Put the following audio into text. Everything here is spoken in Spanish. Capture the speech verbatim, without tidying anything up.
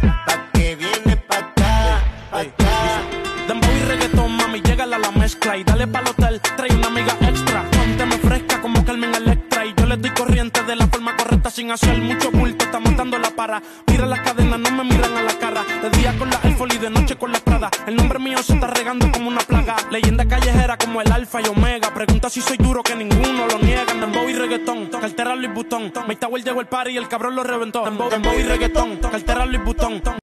pa' que viene pa' acá, pa' acá. Dembow y reggaetón, mami, llégale a la mezcla y dale pa'l hotel, trae una amiga extra. Pónteme fresca como Carmen Electra y yo le doy corriente de la forma correcta sin hacer mucho bulto, está montando la para. Mira las cadenas, no me miran a la cara, de día con la Air Force y de noche con la Prada. El nombre mío se está regando como una plaga, leyenda callejera como el Alfa y Omega. Pregunta si soy duro que ninguno lo niega. Dembow y reggaetón, cartera Louis Vuitton, Mike Tower llegó el party y el cabrón lo reventó. Dembow, dembow y reggaetón, cartera Louis Vuitton.